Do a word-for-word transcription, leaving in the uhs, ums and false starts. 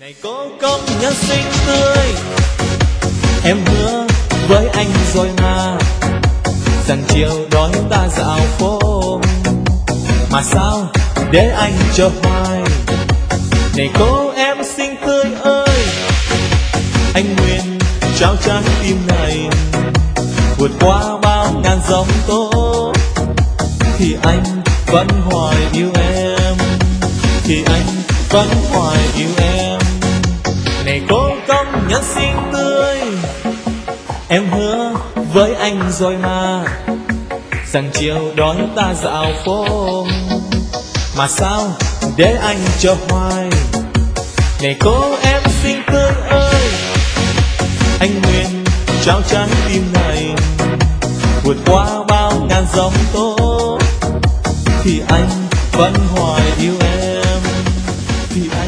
Này cô công nhân xinh tươi, em hứa với anh rồi mà, rằng chiều đón ta dạo phố. Mà sao để anh chờ hoài? Này cô em xinh tươi ơi, anh nguyện trao trái tim này, vượt qua bao ngàn giông tố, thì anh vẫn hoài yêu em, thì anh vẫn hoài yêu em. Này cô công nhân xinh tươi, em hứa với anh rồi mà, rằng chiều đón ta dạo phố. Mà sao để anh chờ hoài? Này cô em xinh tươi ơi, anh nguyện trao trái tim này, vượt qua bao ngàn giông tố, thì anh vẫn hoài yêu em, thì anh